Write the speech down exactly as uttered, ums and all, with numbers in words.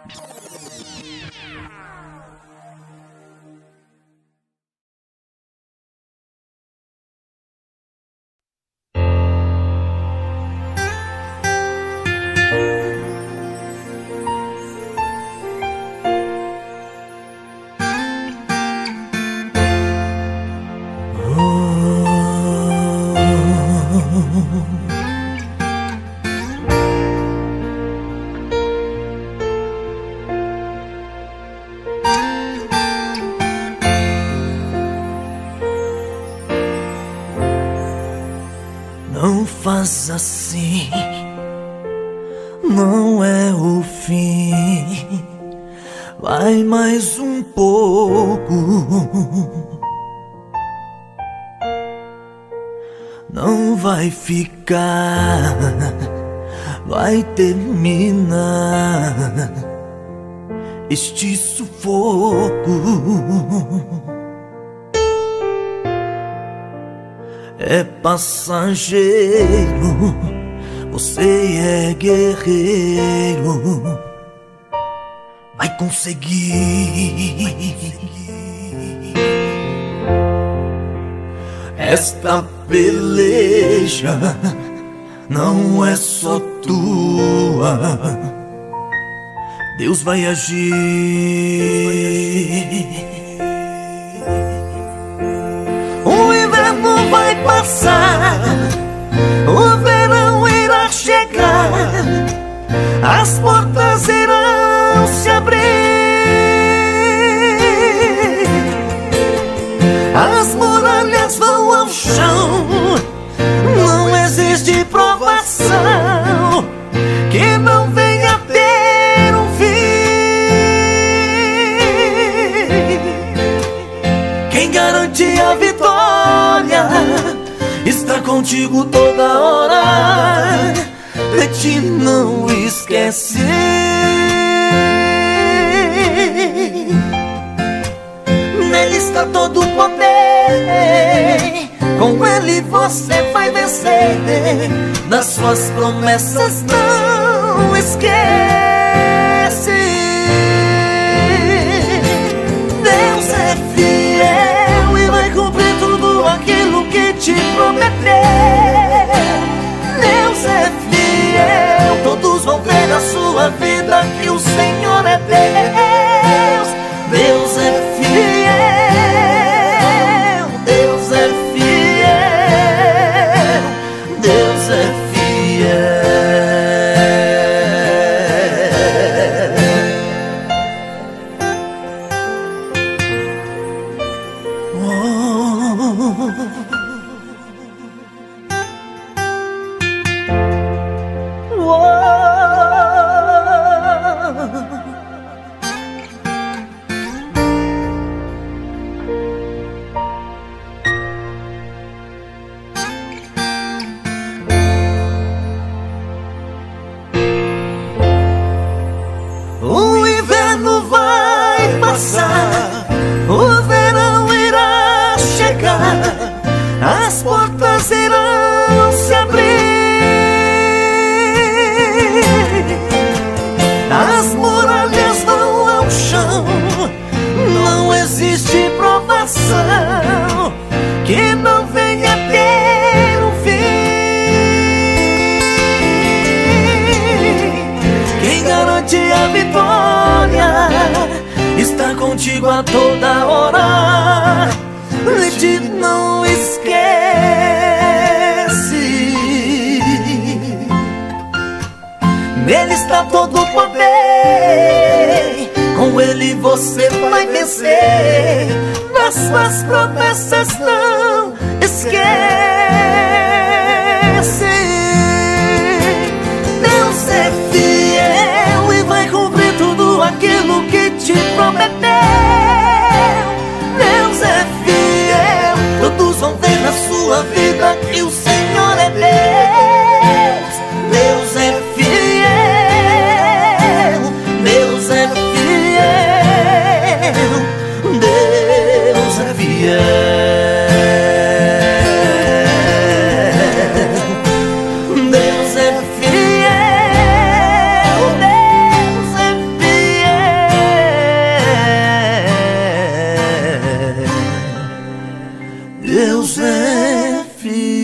Não faz assim, não é o fim. Vai mais um pouco. Não vai ficar, vai terminar este sufoco. É passageiro, você é guerreiro. Vai conseguir. Esta peleja não é só tua. Deus vai agir. O inverno vai passar, o verão irá chegar, as portas irão se abrir, as muralhas vão ao chão. Não existe provação que não venha ter um fim. Quem garante a vitória está contigo toda hora, de ti não esquece. Nele está todo o poder, com ele você vai vencer. Das suas promessas não esquece. Deus é fiel e vai cumprir tudo aquilo que te prometeu. Deus é fiel, todos vão ver na sua vida que o Senhor é Deus. Deus é fiel, Deus é fiel, Deus é fiel. O inverno vai passar, o verão irá chegar, as portas irão se abrir, as muralhas vão ao chão. Não existe provação que não venha ter um fim. Quem garante a vitória está contigo a toda hora, de ti não esquece. Nele está todo o poder, com ele você vai vencer. Das suas promessas não esquece. Deus é fiel e vai cumprir tudo aquilo que te prometeu. Deus é fiel, todos vão ver na sua vida que o Senhor é Deus. Deus é fiel, Deus é fiel, Deus é fiel. Deus é fiel.